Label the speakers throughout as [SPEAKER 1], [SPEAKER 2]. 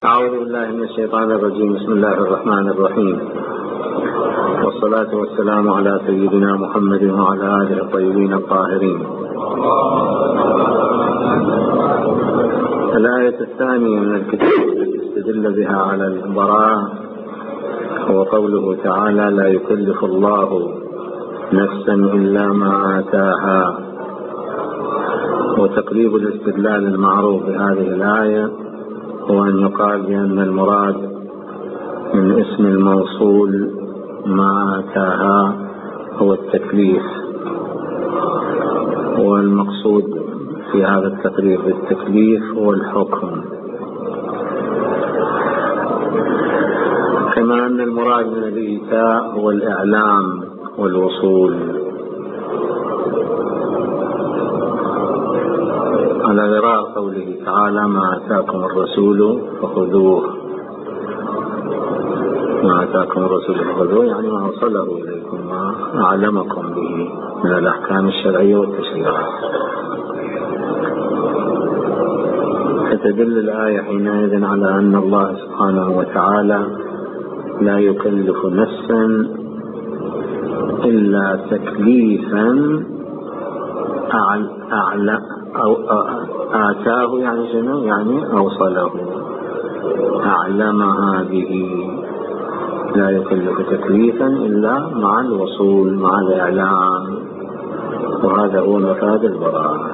[SPEAKER 1] أعوذ بالله من الشيطان الرجيم. بسم الله الرحمن الرحيم، والصلاة والسلام على سيدنا محمد وعلى آله الطيبين الطاهرين. الآية الثانية من الكتاب التي استدل بها على البراءة هو قوله تعالى: لا يكلف الله نفسا إلا ما آتاها. وتقريب الاستدلال المعروف بهذه الآية هو أن يقال بأن المراد من اسم الموصول ما آتاها هو التكليف، والمقصود في هذا التقريب بالتكليف هو الحكم، كما أن المراد من الإيتاء هو الإعلام والوصول، على غرار قوله تعالى: ما آتاكم الرسول فخذوه. ما آتاكم الرسول فخذوه يعني ما وصله إليكم، ما أعلمكم به من الأحكام الشرعية والتشريعات. فتدل الآية حينئذ على أن الله سبحانه وتعالى لا يكلف نفسا إلا تكليفا أعلى أو آتاه، يعني شنو؟ يعني أوصله، أعلمها به. لا يكلف تكليفا إلا مع الوصول، مع الإعلام، وهذا هو مفاد البراءة،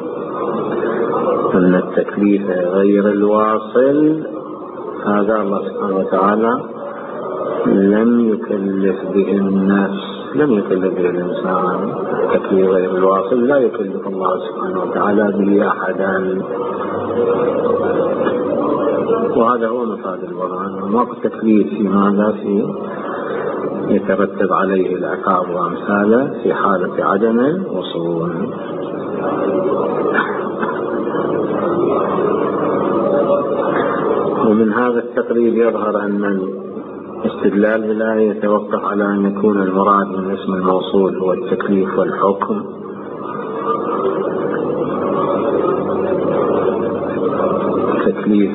[SPEAKER 1] أن التكليف غير الواصل هذا الله سبحانه وتعالى لم يكلف به النفس، لم يكلف به الإنسان. التكليف غير الواصل لا يكلف الله سبحانه وتعالى به أحدا، وهذا هو مفاد البراءة. وما التكليف في ماذا؟ في يترتب عليه العقاب وأمثاله في حالة عدم الوصول. ومن هذا التقريب يظهر أن الاستدلال بالآية يتوقف على أن يكون المراد من اسم الموصول هو التكليف والحكم، التكليف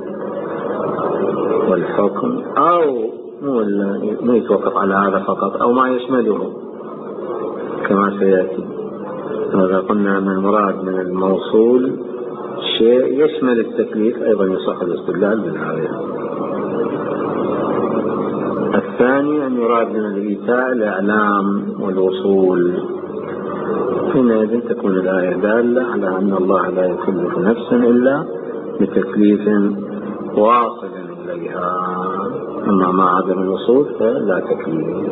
[SPEAKER 1] والحكم، أو مو يتوقف على هذا فقط، أو ما يشمله كما سيأتي. وإذا قلنا أن المراد من الموصول شيء يشمل التكليف أيضا يصح الاستدلال بالآية. الثاني أن يراد من الإيتاء الإعلام والوصول، حينئذ تكون الآية دالة على أن الله لا يكلف نفسا إلا بتكليف واصل إليها، أما مع عدم الوصول فلا تكليف.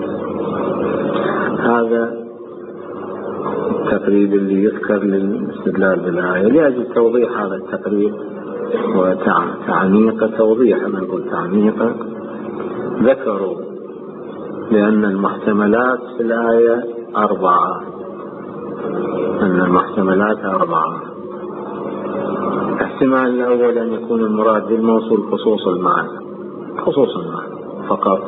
[SPEAKER 1] هذا التقريب اللي يذكر للاستدلال بالآية. لأجل توضيح هذا التقريب وتعميق توضيح، أنا نقول تعميق، ذكروا لأن المحتملات في الآية 4، أن المحتملات 4. الاحتمال الأول أن يكون المراد بالموصول خصوص المعنى، خصوص المعنى فقط،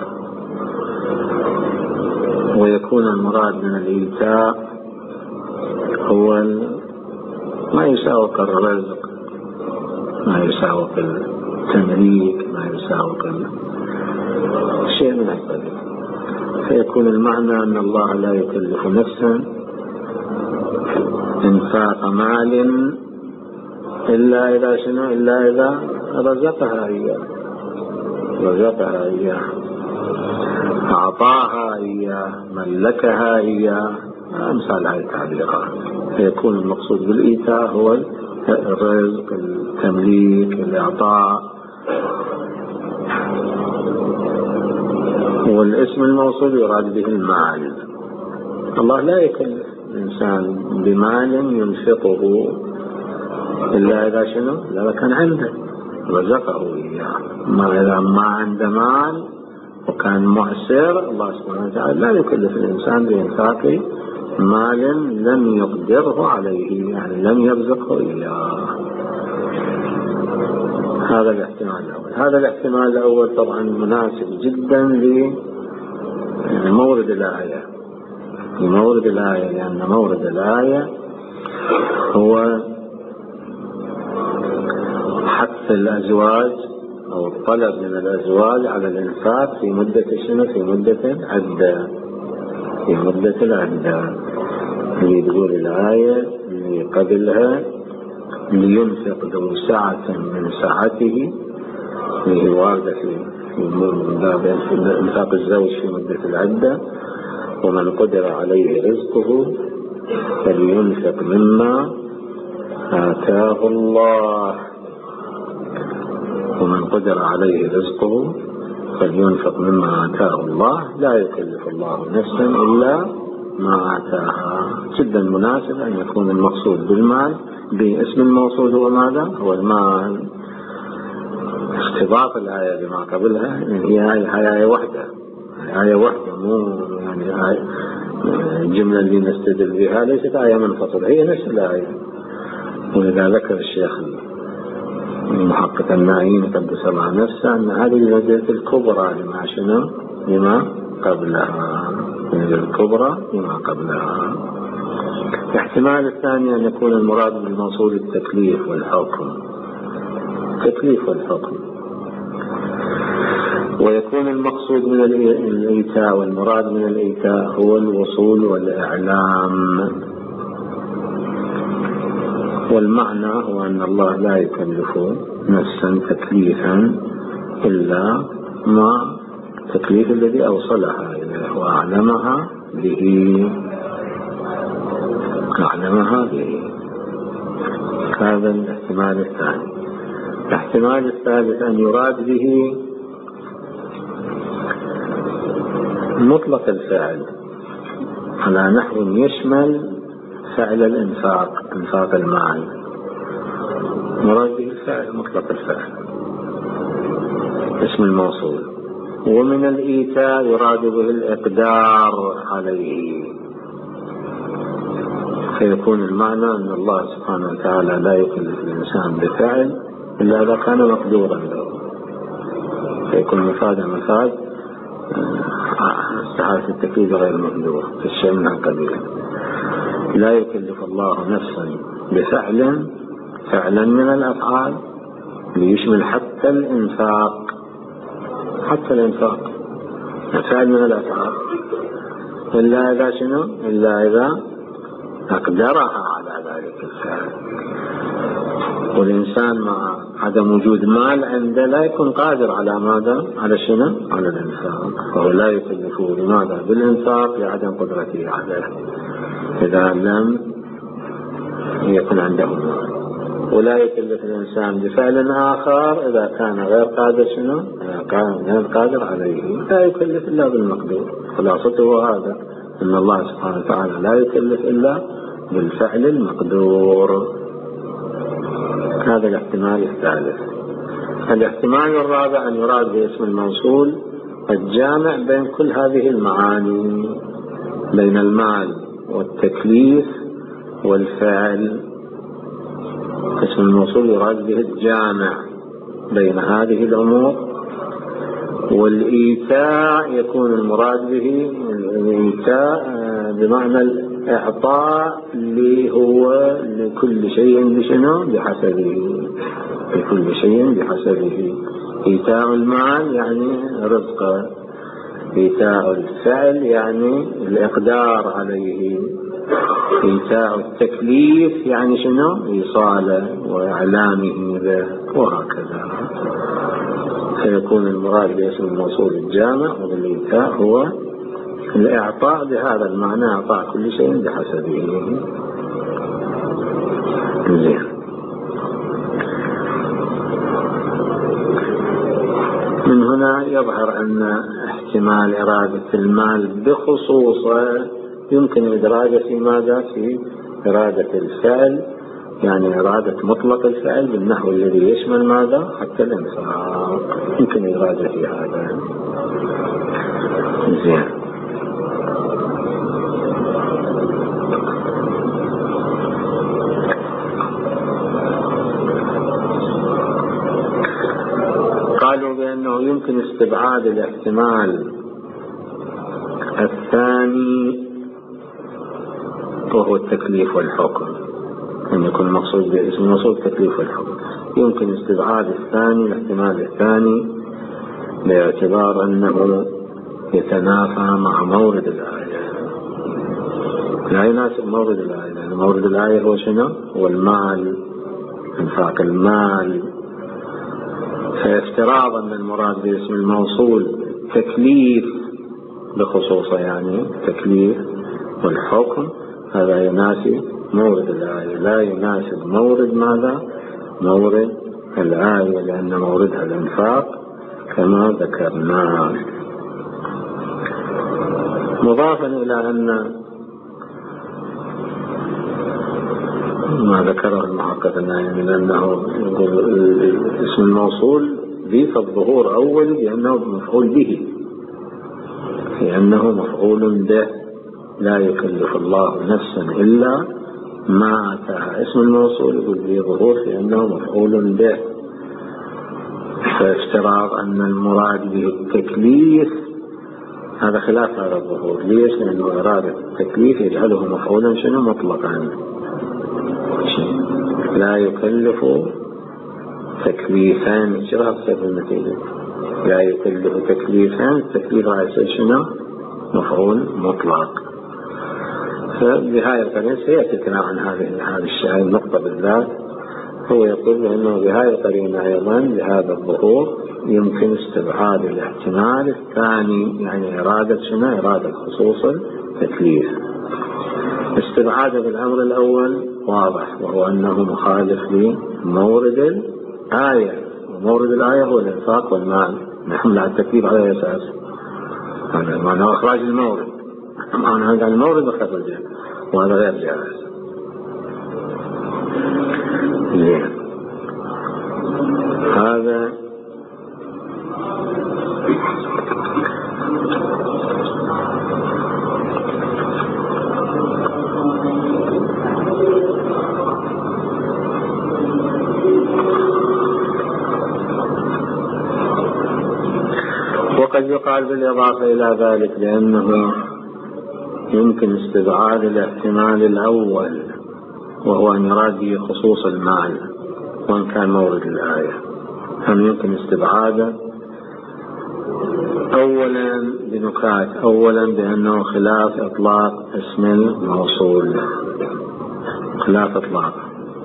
[SPEAKER 1] ويكون المراد من الإيتاء هو ما يساوق الرزق، ما يساوق التمليك، ما يساوق شيء من القبيل. فيكون المعنى أن الله لا يكلف نفسا إنفاق مال إلا إذا شنو؟ إلا إذا رزقها إياه، رزقها إياه، أعطاها إياه، ملكها إياه، أمثال هذه التعبيرات. فيكون المقصود بالإيتاء هو الرزق، التمليك، الإعطاء. والاسم الموصول يراد به المال. الله لا يكلف الإنسان بمال ينفقه إلا إذا شنو؟ إذا كان عنده، رزقه إياه. ما إذا ما عنده مال وكان معسر، الله سبحانه وتعالى لا يكلف الإنسان بإنفاق مال لم يقدره عليه، يعني لم يرزقه إياه. هذا الاحتمال الأول. هذا الاحتمال الأول طبعا مناسب جدا لمورد الآية، لمورد الآية، لأن مورد الآية هو حث الأزواج أو الطلب من الأزواج على الإنفاق في مدة شنو؟ في مدة العدة. في مدة العدة اللي تقول الآية اللي قبلها لينفق ذو سعة من سعته، اللي هي واردة في باب إنفاق الزوج في مدة العدة. ومن قدر عليه رزقه فلينفق مما آتاه الله. ومن قدر عليه رزقه فلينفق مما آتاه الله، لا يكلف الله نفسا إلا ما آتاها. جدا مناسب أن يكون المقصود بالمال باسم الموصول هو ماذا؟ هو المال. استضاف الآية بما قبلها هي آية واحدة، آية واحدة، مو يعني الجملة اللي نستدل بها ليست آية منفصلة، هي نفس الآية. ولذا ذكر الشيخ المحقق النائين قدس الله نفسه أن هذه الوجهة الكبرى لما شنو؟ لما قبلها. الكبرى لما قبلها. الاحتمال الثاني أن يكون المراد بالموصول التكليف والحكم. التكليف والحكم. ويكون المقصود من الإيتاء والمراد من الإيتاء هو الوصول والإعلام. والمعنى هو أن الله لا يكلف نفسا تكليفا إلا ما التكليف الذي أوصلها إليه وأعلمها به. أعلمها به. هذا الاحتمال الثاني. الاحتمال الثالث أن يراد به مطلق الفعل على نحو يشمل فعل الإنفاق، إنفاق المال. مراد به الفعل مطلق الفعل اسم الموصول. ومن الإيتاء يراد به الإقدار عليه، فيكون المعنى أن الله سبحانه وتعالى لا يكلف الإنسان بفعل إلا إذا كان مقدورا له، فيكون مفاد استحالة التكليف غير مقدور في الشيء من القبيل. لا يكلف الله نفسا بفعل فعلا من الأفعال ليشمل حتى الإنفاق، حتى الإنفاق فعل من الأفعال، إلا إذا شنو؟ إلا إذا أقدرها على ذلك الفعل. والإنسان مع عدم وجود مال عنده لا يكون قادر على ماذا؟ على شنو؟ على الإنفاق. فهو لا يكلفه لماذا؟ بالإنفاق لعدم قدرته عليه إذا لم يكن عنده مال. ولا يكلف الإنسان بفعل آخر إذا كان غير قادر شنو؟ كان غير قادر عليه. لا يكلف إلا بالمقدور. خلاصته هذا أن الله سبحانه وتعالى لا يكلف إلا بالفعل المقدور. هذا الاحتمال الثالث. الاحتمال الرابع أن يراد باسم الموصول الجامع بين كل هذه المعاني، بين المال والتكليف والفعل. اسم الموصول يراد به الجامع بين هذه الأمور. والإيتاء يكون المراد به الإيتاء بمعنى الإعطاء اللي هو لكل شيء بشنو؟ بحسبه. لكل شيء بحسبه. إيتاء المال يعني رزقه، إيتاء الفعل يعني الإقدار عليه، إيتاء التكليف يعني شنو؟ إيصاله وإعلامه به، وهكذا. فيكون المراد باسم الموصول الجامع والإيتاء هو الإعطاء بهذا المعنى، إعطاء كل شيء بحسبه. زين. من هنا يظهر أن احتمال إرادة المال بخصوصه يمكن إدراجه في ماذا؟ في إرادة الفعل، يعني إرادة مطلق الفعل بالنحو الذي يشمل ماذا؟ حتى الإنفاق. يمكن إرادة في هذا. زين. قالوا بأنه يمكن استبعاد الاحتمال الثاني وهو التكليف والحكم، أن يكون المقصود باسم الموصول التكليف والحكم. يمكن استبعاد الثاني، الاحتمال الثاني، باعتبار أنه يتنافى مع مورد الآية، لا يناسب مورد الآية، لأن مورد الآية هو شنو؟ هو المال، انفاق المال. فافتراض أن المراد باسم الموصول تكليف بخصوصه، يعني تكليف والحكم، هذا يناسب مورد الآية، لا يناسب مورد ماذا؟ مورد الآية، لأن موردها الإنفاق كما ذكرنا. مضافا إلى أن ما ذكره المحقق النائي من أنه اسم الموصول ذيف الظهور أول بأنه مفعول به، لأنه مفعول به، لا يكلف الله نفسا إلا ما أتاها. اسم الموصول يقول ذي ظهور لأنه مفعول به، فافتراض أن المراد به التكليف هذا خلاف هذا الظهور. ليش؟ لأنه إرادة التكليف يجعله مفعولا شنو؟ مطلقا، لا يكلف تكليفان. شو راح تصير النتيجة؟ لا يكلف تكليفان، التكليف راح يصير شنو؟ مفعول مطلق. فبهذه القرينة سيأتي الكلام عن هذا الشيء النقطة بالذات. هو يقول بأنه بهذه القرينة أيضا بهذا الظهور يمكن استبعاد الاحتمال الثاني، يعني إرادة شنو؟ إرادة خصوص التكليف. استبعاده بالأمر الأول واضح، وهو أنه مخالف لمورد الآية، ومورد الآية هو الإنفاق والمال، نحمل على التكليف على أساس هذا معنى إخراج المورد، معنى هذا المورد وخرجه، وهذا غير جائز. هذا وقد يقال بالإضافة إلى ذلك بأنه يمكن استبعاد الاحتمال الأول، وهو أن يراد به خصوص المال وإن كان مورد الآية. هم يمكن استبعاده أولا بنكات، أولا بأنه خلاف إطلاق اسم الموصول، خلاف إطلاق.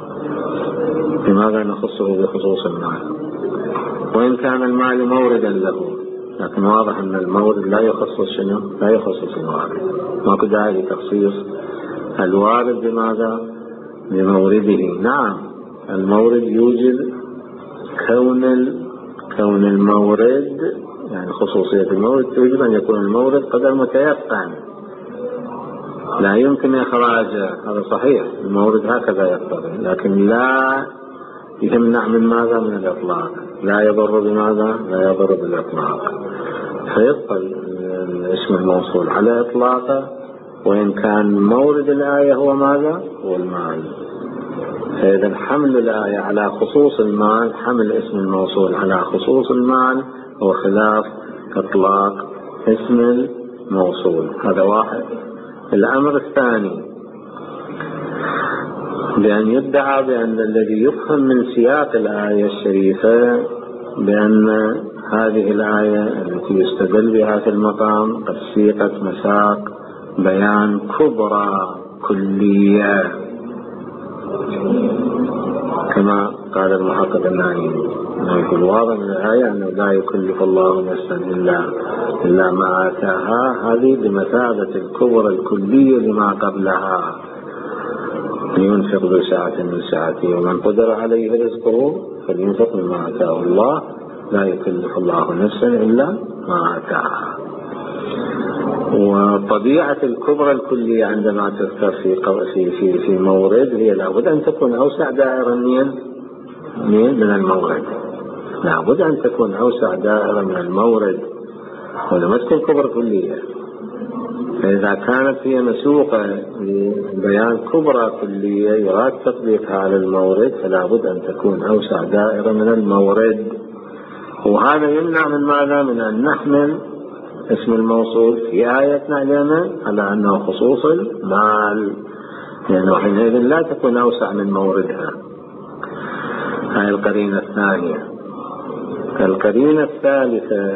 [SPEAKER 1] لماذا نخصه بخصوص المال؟ وإن كان المال موردا له، لكن واضح أن المورد لا يخصص شنو؟ لا يخصص الوارد، ماكو داعي لتخصيص الوارد بماذا؟ بمورده. نعم المورد يوجد كون المورد، يعني خصوصية المورد توجب أن يكون المورد قدر متيقن لا يمكن إخراجه، هذا صحيح، المورد هكذا يقتضي، لكن لا يمنع من ماذا؟ من الإطلاق، لا يضر بماذا؟ لا يضر بالإطلاق، فيبقى اسم الموصول على إطلاقه وإن كان مورد الآية هو ماذا؟ هو المال. فإذا حمل الآية على خصوص المال، حمل اسم الموصول على خصوص المال هو خلاف إطلاق اسم الموصول. هذا واحد. الأمر الثاني بأن يدعى بأن الذي يفهم من سياق الآية الشريفة بأن هذه الآية التي يستدل بها في المقام قد سيقت مساق بيان كبرى كلية، كما قال المحقق النائي، يقول واضح من الآية أنه لا يكلف الله نفسا إلا ما آتاها، هذه بمثابة الكبرى الكلية لما قبلها، لينفق ذو سعة من سعته ومن قدر عليه رزقه فلينفق مما آتاه الله، لا يكلف الله نفسا إلا ما آتاها. وطبيعة الكبرى الكلية عندما تذكر في مورد هي لابد أن تكون أوسع دائرة من المورد، لابد أن تكون أوسع دائرة من المورد ولما تكون كبرى كلية. فإذا كانت هي مسوقة لبيان كبرى كلية يراد تطبيقها على المورد فلابد أن تكون أوسع دائرة من المورد، وهذا يمنع من ماذا؟ من أن نحمل اسم الموصول في آيتنا لنا على أنه خصوص المال، لأنه حينئذ لا تكون أوسع من موردها. هاي القرينة الثانية. القرينة الثالثة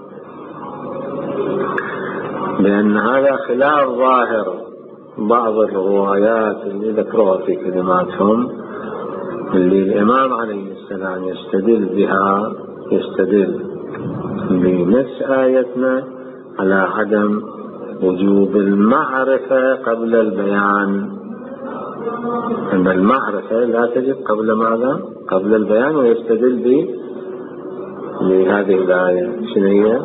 [SPEAKER 1] بأن هذا خلاف ظاهر بعض الروايات اللي ذكروها في كلماتهم، اللي الإمام عليه السلام يستدل بها، يستدل بنفس آيتنا على عدم وجوب المعرفة قبل البيان، أن المعرفة لا تجب قبل ماذا؟ قبل البيان. ويستدل بهذه الآية. شنو هي؟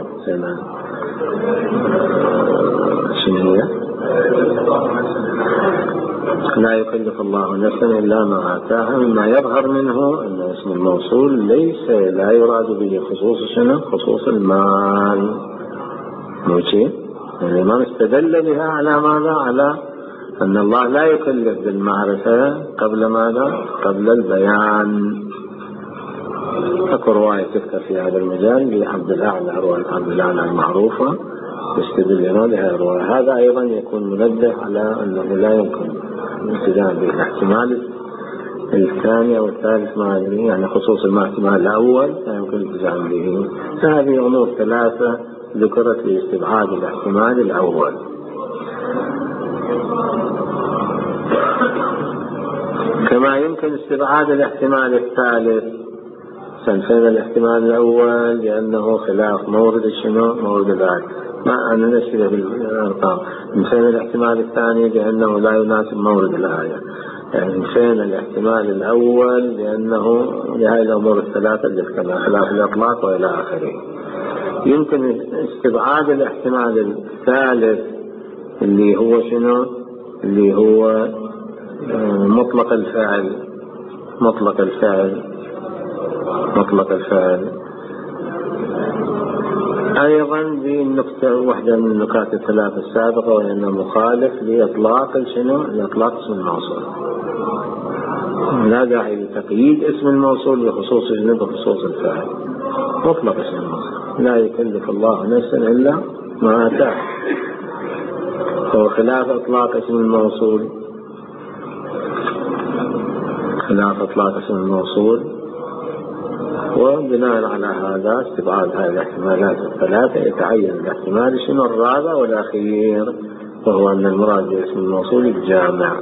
[SPEAKER 1] لا يكلف الله نفسا إلا ما آتاها، مما يظهر منه أن اسم الموصول ليس لا يراد به خصوص شنو؟ خصوص المال. موشي الإمام استدل بها على ماذا؟ على أن الله لا يكلف بالمعرفة قبل ماذا؟ قبل البيان. أكو رواية تذكر في هذا المجال لعبد الأعلى، رواية عبد الأعلى المعروفة يستدل بها الرواية. هذا أيضا يكون منبه على أنه لا يمكن الاستدلال به. الاحتمال الثاني أو الثالث ما أدري، يعني خصوص الاحتمال الأول لا يمكن الاستدلال به. فهذه أمور ثلاثة ذكرت لاستبعاد الاحتمال الأول. كما يمكن استبعاد الاحتمال الثالث. فين الاحتمال الأول؟ لأنه خلاف مورد شنو؟ مورد الآية. ما أنا نشبه بالأرقام. من فين الاحتمال الثاني؟ لأنه لا يناسب مورد الآية. يعني من فين الاحتمال الأول؟ لأنه لهذه الأمور الثلاثة اللي ذكرنا، خلاف الإطلاق وإلى آخره. يمكن استبعاد الاحتمال الثالث اللي هو شنو؟ اللي هو مطلق الفعل. مطلق الفعل أيضا بالنقطة واحدة من النقاط الثلاثة السابقة، وأنه مخالف لإطلاق شنو؟ لإطلاق اسم الموصول. لا داعي لتقييد اسم الموصول بخصوص بخصوص الفاعل. مطلق اسم الموصول لا يكلف الله نفسا إلا ما آتاه. هو خلاف إطلاق اسم الموصول، خلاف إطلاق اسم الموصول. وبناء على هذا استبعاد هذه الاحتمالات الثلاثة يتعين الاحتمال شنو؟ الرابع والأخير، وهو أن المراد باسم الموصول الجامع.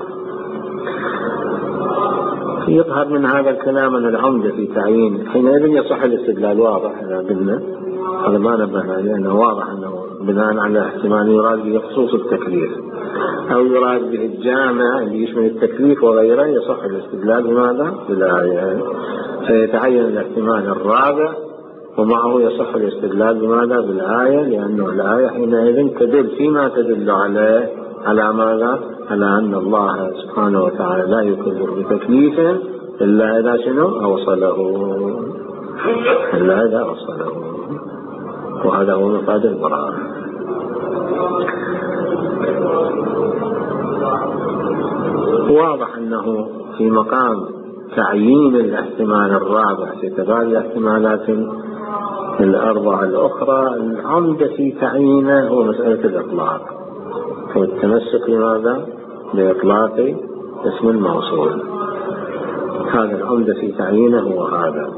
[SPEAKER 1] يظهر من هذا الكلام أن العمدة في تعيين حينئذ يصح الاستدلال. واضح إذا قلنا هذا ما نبهنا، لأنه واضح أنه بناء على احتمال يراد به خصوص التكليف أو يراد به الجامع اللي يشمل التكليف وغيره، يصح الاستدلال بماذا؟ بالآية. فيتعين الاحتمال الرابع ومعه يصح الاستدلال بماذا؟ بالآية، لأنه الآية حينئذ تدل فيما تدل عليه على ماذا؟ على أن الله سبحانه وتعالى لا يكلف بتكليف إلا إذا شنو؟ أوصله. إلا إذا أوصله. وهذا هو مفاد البراءة. واضح أنه في مقام تعيين الاحتمال الرابع في تبادل الاحتمالات الأربعة الأخرى، العمدة في تعيينه هو مسألة الإطلاق والتمسك بماذا؟ بإطلاق اسم الموصول. هذا العمدة في تعيينه هو هذا،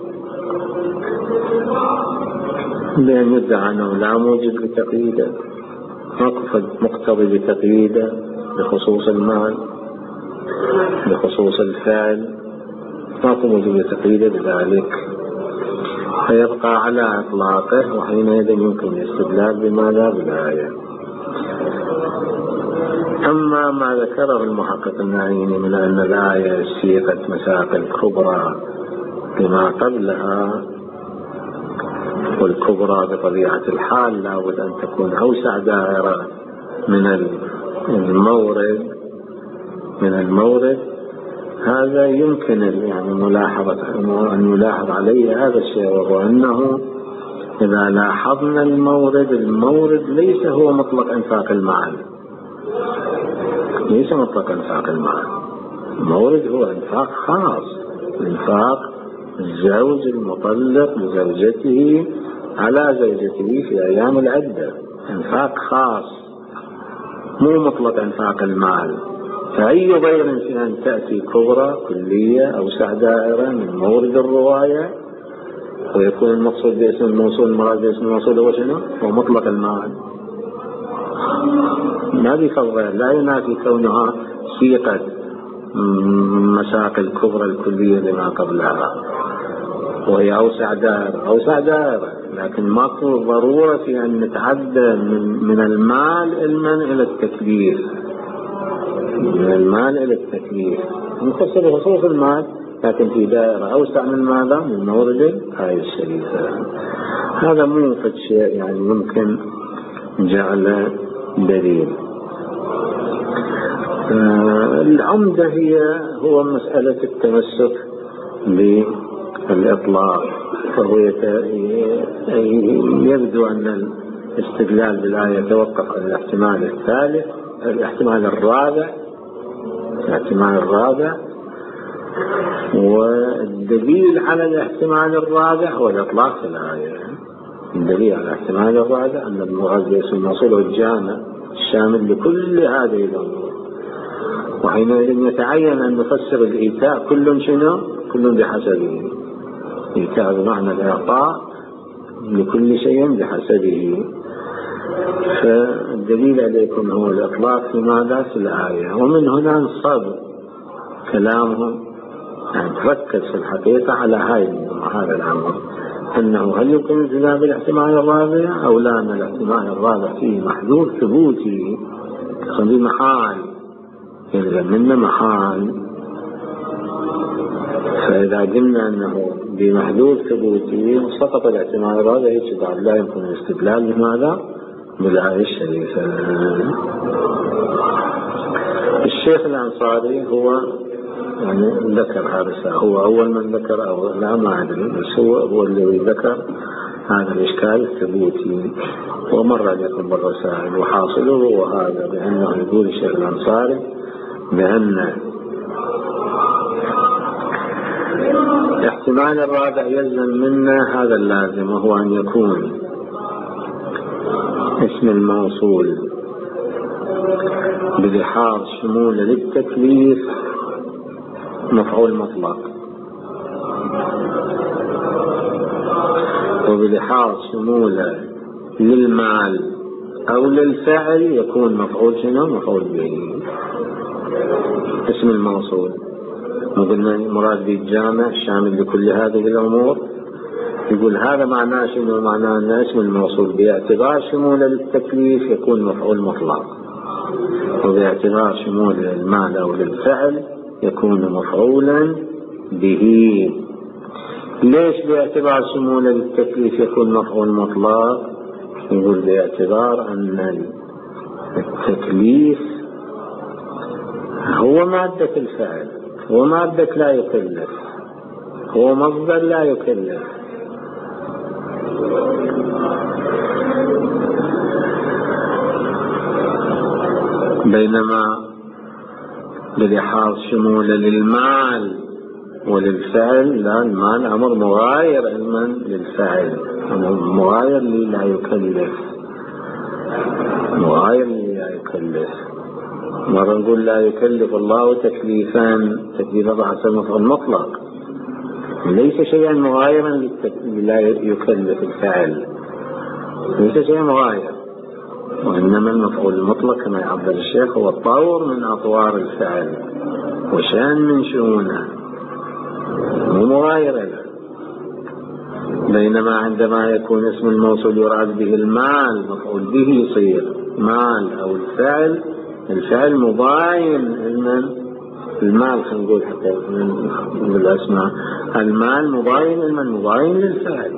[SPEAKER 1] لأن يدعى أنه لا موجب لتقييده، مقتضي لتقييده بخصوص المال بخصوص الفعل، ما موجب لتقييده بذلك، فيبقى على إطلاقه. وحينئذ يمكن الاستدلال بماذا؟ بالآية. أما ما ذكره المحقق النعيمي من أن الآية سيقت مساقل كبرى بما قبلها، والكبرى بطبيعة الحال لابد أن تكون أوسع دائرة من المورد، هذا يمكن يعني ملاحظة أن يلاحظ عليه هذا الشيء، وهو أنه إذا لاحظنا المورد ليس هو مطلق إنفاق المال، ليس مطلق إنفاق المال. المورد هو إنفاق خاص، إنفاق الزوج المطلق لزوجته على زوجته في أيام العدة، إنفاق خاص مو مطلق إنفاق المال. فأي ضير في أن تأتي كبرى كلية أوسع دائرة من مورد الرواية، ويكون المقصود باسم الموصول المراد باسم الموصول هو شنو؟ هو مطلق المعنى. ما بفضل لا ينافي كونها سيقة مساق الكبرى الكلية لما قبلها، وهي أوسع دائرة، لكن ماكو ضرورة في أن نتعدى من المال علما إلى التكليف، من المال إلى التكليف نفسر بخصوص المال، لكن في دائرة أوسع من ماذا؟ من مورد الآية الشريفة. هذا مو فد شيء يعني ممكن جعل دليل. العمدة هو مسألة التمسك بالإطلاق، فهو يبدو أن الاستدلال بالآية يتوقف على الاحتمال الثالث، الاحتمال الرابع، والدليل على الاحتمال الرابع هو الإطلاق في الآية. الدليل على الاحتمال الرابع أن المراد باسم الموصول والجامع الشامل لكل هذه الأمور، وحينئذ يتعين أن نفسر الإيتاء كل شنو؟ كل بحسبه. إيتاء بمعنى الإعطاء لكل شيء بحسبه. فالدليل عليكم هو الإطلاق في ماذا؟ في الآية. ومن هنا انصب كلامهم، يعني تركز في الحقيقة على هذا الأمر، أنه هل يمكن اجتناب الاحتمال الرابع أو لا؟ أن الاحتمال الرابع فيه محذور ثبوتي، خلي محال يلزم منا محال. فإذا قلنا أنه بمحذور ثبوتي سقط الاحتمال الرابع، بعد لا يمكن الاستدلال بماذا؟ بالآية الشريفة. الشيخ الأنصاري هو يعني ذكر هذا، هو أول من ذكر أو لا ما أدري، بس هو الذي ذكر هذا الإشكال الثبوتي، ومر عليكم بالرسائل. وحاصله وهذا بأنه يقول الشيخ الأنصاري بأن احتمال الرابع يلزم منا هذا اللازم، وهو أن يكون اسم الموصول بلحاظ شمول للتكليف مفعول مطلق، وبلحاظ شمول للمال أو للفعل يكون مفعول شنو؟ مفعول به. اسم الموصول قلنا مراد بالجامع الشامل لكل هذه الأمور، يقول هذا معناه شنو؟ معناه أن اسم الموصول باعتبار شموله للتكليف يكون مفعول مطلق، وباعتبار شمول للمال أو للفعل يكون مفعولا به. ليش باعتبار شموله للتكليف يكون مفعول مطلق؟ يقول باعتبار أن التكليف هو مادة الفعل، هو مادة لا يكلف، هو مصدر لا يكلف. بينما بلحاظ شموله للمال وللفعل لا، المال أمر مغاير علما للفعل، مغاير لي لا يكلف، مغاير لي لا يكلف. مرة نقول لا يكلف الله تكليفا، تكليفا بحسب المفعول المطلق، ليس شيئا مغايرا لا يكلف الفعل، ليس شيئا مغاير، وإنما المفعول المطلق كما يعبر الشيخ هو طور من أطوار الفعل وشان من شؤونه، مو مغاير له. بينما عندما يكون اسم الموصول يراد به المال مفعول به يصير مال أو الفعل مضاين لمن؟ المال، خلينا نقول حتى من الأسماء، المال مضاين لمن؟ مضاين للفعل،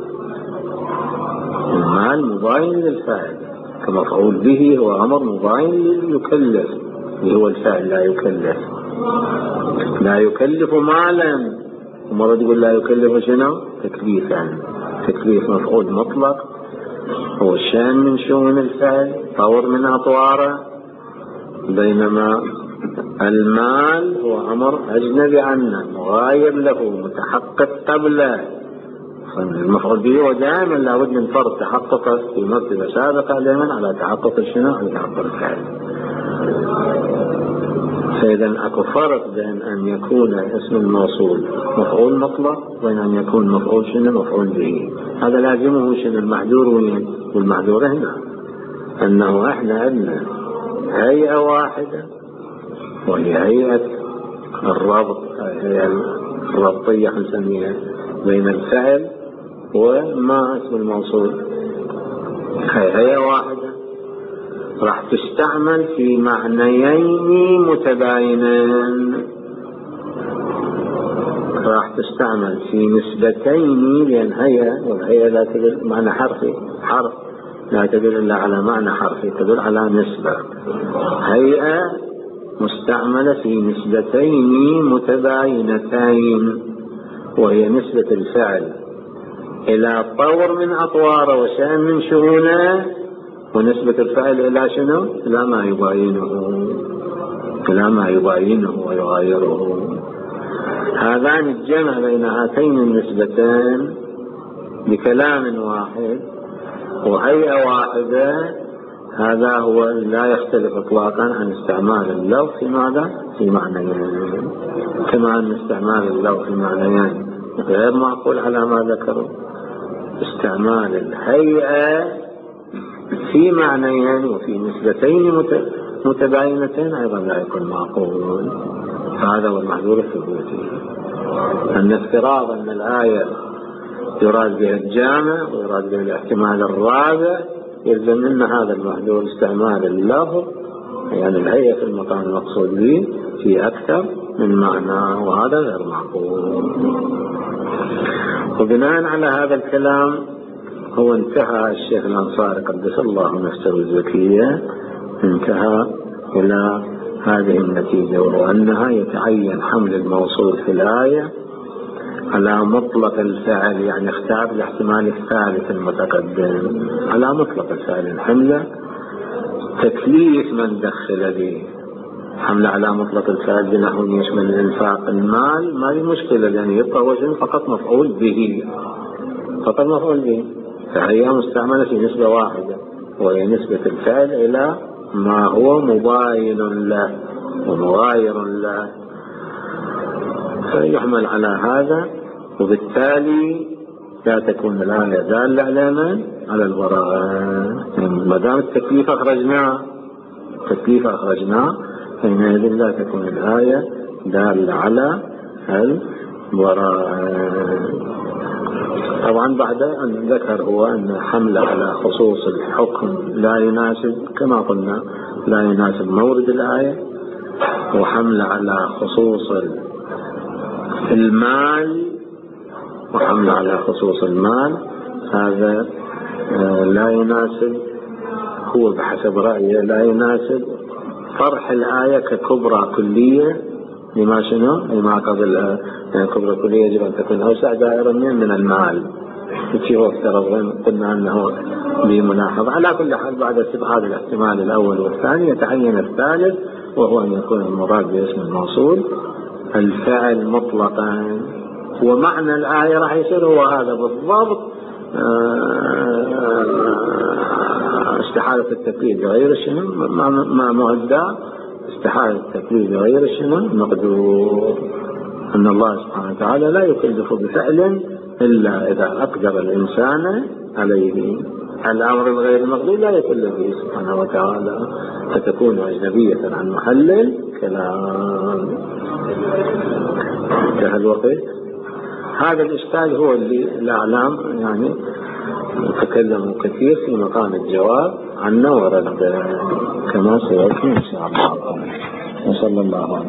[SPEAKER 1] المال مضاين للفعل، كمفعول به هو أمر مضاين لليكلف اللي هو الفعل لا يكلف، لا يكلف مالا. ومرة تقول لا يكلف شنو؟ تكليفا، تكليف مفعول مطلق هو شان من شؤون الفعل، طور من أطواره. بينما المال هو أمر أجنبي عنه، مغاير له، متحقق قبله. المفعول به ودائما لابد من فرض تحقق في مرتبة سابقة دائما على تحقق شنو؟ على تحقق الفعل. فإذا أكو فرق بين أن يكون اسم الموصول مفعول مطلق وبين أن يكون مفعول شنو مفعول به. هذا لازمه شنو المحذور وين؟ والمحذور هنا أنه إحنا عندنا هيئة واحدة وهي هيئة الربط، هي الربطية نسميها بين الفعل وما اسم الموصول. هيئة واحدة راح تستعمل في معنيين متباينين، راح تستعمل في نسبتين، لأن هيئة والهيئة لا تدل معنى حرفي، حرف لا تدل إلا على معنى حرفي، تدل على نسبة. هيئة مستعملة في نسبتين متباينتين، وهي نسبة الفعل إلى طور من أطواره وشأن من شؤونه، ونسبة الفعل إلى شنو؟ إلى ما يباينه، إلى ما يباينه ويغايره. هذان الجمع بين هاتين النسبتين بكلام واحد وهيئة واحدة، هذا هو لا يختلف إطلاقا عن استعمال اللفظ في ماذا؟ في معنيين، كما أن استعمال اللفظ في معنيين غير معقول على ما ذكروا، استعمال الهيئة في معنيين وفي نسبتين متباينتين أيضا لا يكون معقول. هذا هو المحذور الثبوتي، أن افتراض أن الآية يراد بها الجامع ويراد بها الاحتمال الرابع يلزم من هذا المحذور استعمال اللفظ، يعني الهيئة في المقام المقصود به في أكثر من معنى، وهذا غير معقول. وبناء على هذا الكلام هو انتهى الشيخ الأنصاري قدس الله نفسه الزكية، انتهى إلى هذه النتيجة، وهو أنها يتعين حمل الموصول في الآية على مطلق الفعل، يعني اختار الاحتمال الثالث المتقدم على مطلق الفعل الحملة، تكليف من دخل به حمل على مطلق الفعل بنحو يشمل الإنفاق المال، ما هي مشكلة، لأن يبقى وجه فقط مفعول به، فقط مفعول به، فهي مستعملة في نسبة واحدة وهي نسبة الفعل إلى ما هو مباين له ومغاير له، فيحمل على هذا، وبالتالي لا تكون الآية دالة على البراءة. ما دام التكليف أخرجناه فإنئذ لا تكون الآية دالة على البراءة. طبعا بعد أن ذكر هو أن حمل على خصوص الحكم لا يناسب، كما قلنا لا يناسب مورد الآية، وحمل على خصوص المال، وحمل على خصوص المال هذا لا يناسب، هو بحسب رأيه لا يناسب طرح الآية ككبرى كلية، لما قبل كبرى كلية يجب أن تكون أوسع دائرة من المال، هو افترض قلنا أنه بملاحظة. على كل حال بعد استبعاد الاحتمال الأول والثاني يتعين الثالث، وهو أن يكون المراد باسم الموصول الفعل مطلقا، ومعنى الآية راح يصير هو هذا بالضبط، استحالة التكليف بغير الشنو ما معدى، استحالة التكليف بغير الشنو مقدور، أن الله سبحانه وتعالى لا يكلف بفعل إلا إذا أقدر الإنسان عليه. الأمر الغير المقدور لا يكلف به سبحانه وتعالى، فتكون أجنبية عن محل الكلام. انتهى الوقت. هذا الإشكال هو اللي الأعلام يعني تكلموا كثير في مقام الجواب عنه ورد كما سيأتي إن شاء الله. وصلى الله عليه